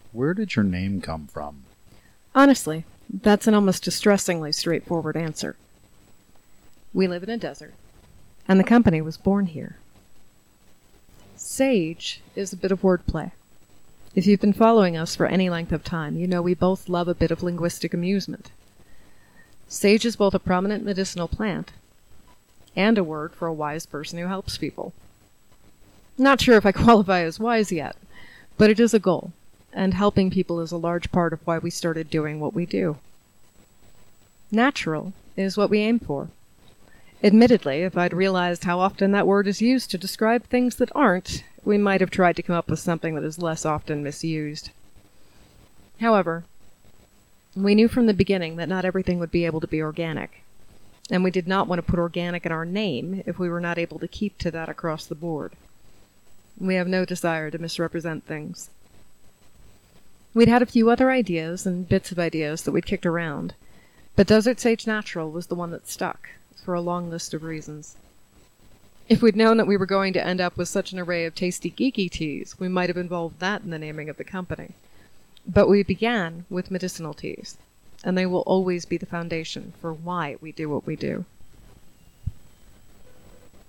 Where did your name come from? Honestly, that's an almost distressingly straightforward answer. We live in a desert, and the company was born here. Sage is a bit of wordplay. If you've been following us for any length of time, you know we both love a bit of linguistic amusement. Sage is both a prominent medicinal plant and a word for a wise person who helps people. Not sure if I qualify as wise yet, but it is a goal, and helping people is a large part of why we started doing what we do. Natural is what we aim for. Admittedly, if I'd realized how often that word is used to describe things that aren't, we might have tried to come up with something that is less often misused. However, we knew from the beginning that not everything would be able to be organic, and we did not want to put organic in our name if we were not able to keep to that across the board. We have no desire to misrepresent things. We'd had a few other ideas and bits of ideas that we'd kicked around, but Desert Sage Natural was the one that stuck, for a long list of reasons. If we'd known that we were going to end up with such an array of tasty geeky teas, we might have involved that in the naming of the company. But we began with medicinal teas, and they will always be the foundation for why we do what we do.